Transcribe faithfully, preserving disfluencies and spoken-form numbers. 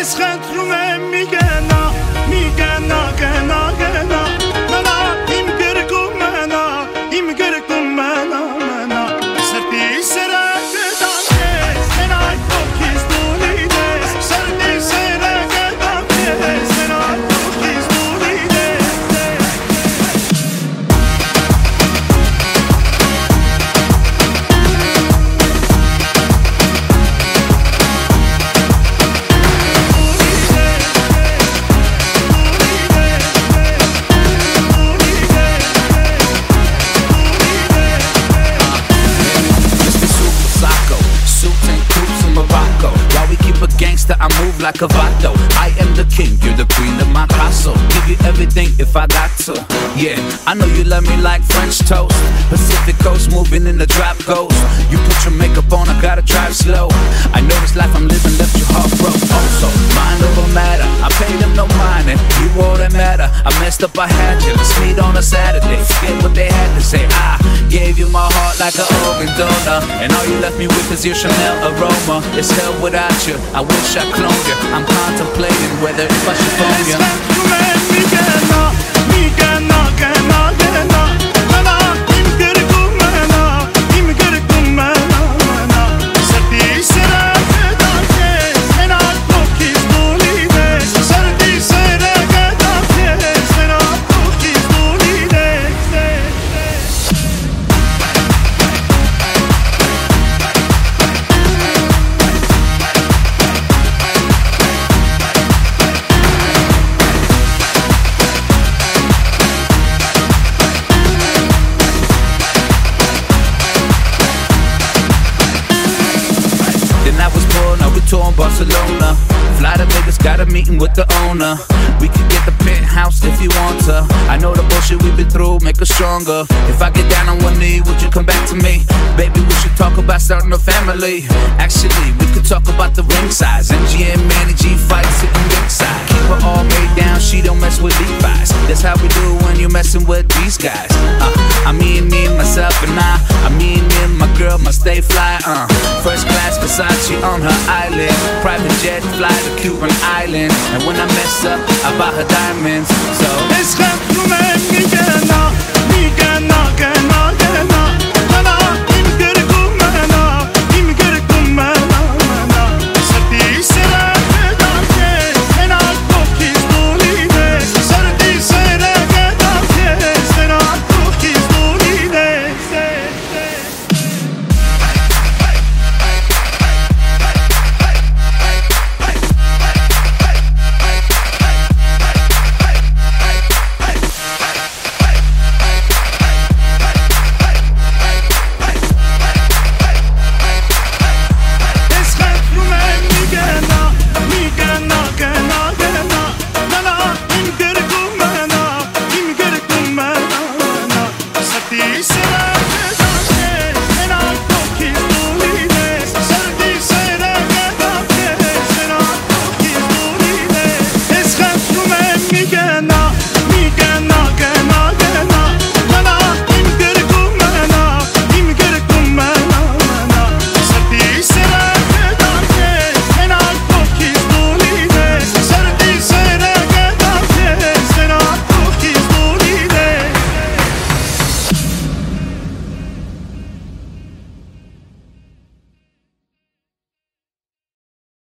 I move like a vato. I am the king, you're the queen of my castle. Give you everything if I got to. Yeah, I know you love me like French toast. Pacific coast moving in the drop coast. You put your makeup on, I gotta drive slow. I know this life I'm living left you heart broke. Also, mind over matter, I paid them no mind and you all that matter. I messed up, I had you, let's meet on a Saturday. Forget what they had to say, I gave you my heart like an organ donor. And all you left me with is your Chanel aroma. It's hell without you, I wish I cloned you. I'm contemplating whether if I should phone you. Barcelona, fly to Vegas, got a meeting with the owner. We can get the penthouse if you want to. I know the bullshit we've been through make us stronger. If I get down on one knee, would you come back to me? Baby, we should talk about starting a family. Actually, we could talk about the ring size. M G M, Manny G fights sitting ringside. Keep her all made down, she don't mess with Levi's. That's how we do when you're messing with these guys. Uh, I mean me, myself, and I. I mean me and my girl must stay fly. Uh, first class Versace on her island. Private jet, fly to Cuban island. And when I mess up, I buy her diamonds. So it's